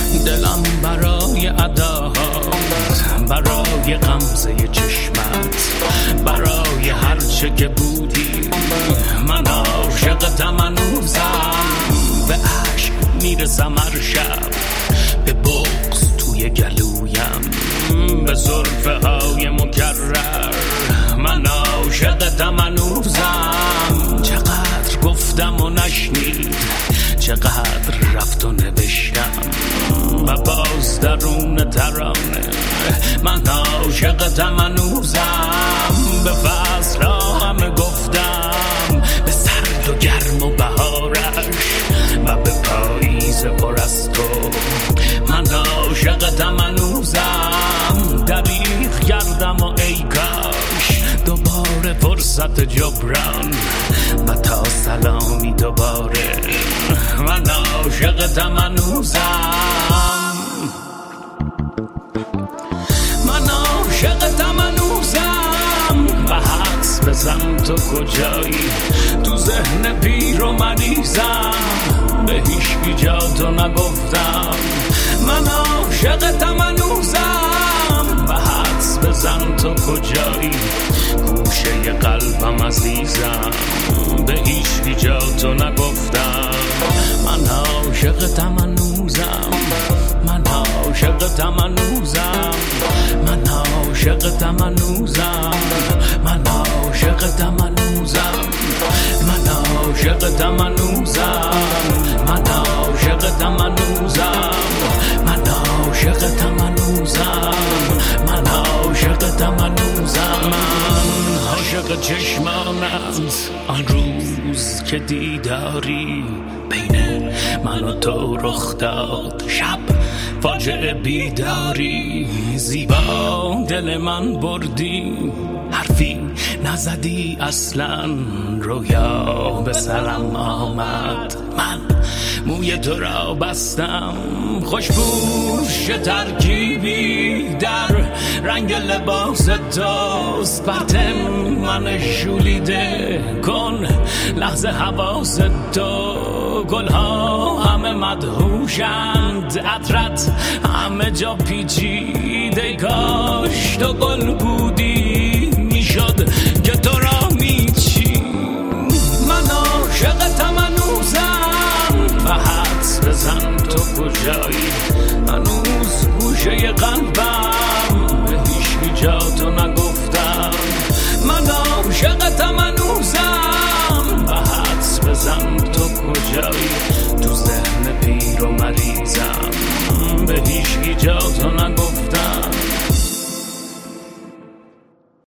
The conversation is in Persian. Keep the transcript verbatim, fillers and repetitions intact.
دلم برای اداهات، برای غمزه چشمت، برای هرچه که بودی. من عاشقتم هنوزم، به عشق میرسم هر شب، به بغض توی گلویم، به زلفه های مکرر. من عاشقتم هنوزم، چقدر گفتم و نشنید، چقدر رفت و نوشتم و باز درون ترانه. من عاشقتم هنوزم، به فصل ها همه گفتم، به سرد و گرم و بهارش و به پاییز پر از تو. من عاشقتم هنوزم، دریغ کردم و ای کاش دوباره فرصت جبران و تا سلامی دوباره. من عاشقتم هنوزم، من عاشقتم هنوزم و حدس بزن تو کجایی، تو ذهن پیر و مریضم، به هیچکی جا تو نگفتم. من عاشقتم هنوزم و حدس بزن تو کجایی، گوشه قلبم عزیزم، به هیچکی جا تو نگفتم. من عاشقتم هنوزم، من عاشقتم هنوزم، من عاشقتم هنوزم، من عاشقتم هنوزم، من عاشقتم هنوزم، من عاشقتم هنوزم، من عاشقتم هنوزم، من عاشقتم هنوزم. من عاشق چشمانت، آن روز که دیداری بین من و تو رخ داد، شب فاجعه بیداری، زیبا دل من بردی، حرفی نزدی اصلا، رویا به سرم آمد، من موی تو را بستم، خوشبوش ترکیبی در رنگ لباس توست، پرتم من شولیده کن لحظه حواس تو. گلها همه مدهوشند، عطرت همه جا پیچیده، کاش تو گل بودی میشد که تو را میچی. من عاشقتم هنوزم و حدس بزن تو کجایی، هنوز گوشه قلبم، به هیچ جا تو نگفتم. من عاشقتم هنوزم و حدس بزن تو کجایی، تو ذهن پیر و مریضم، به هیچ جا تو نگفتم.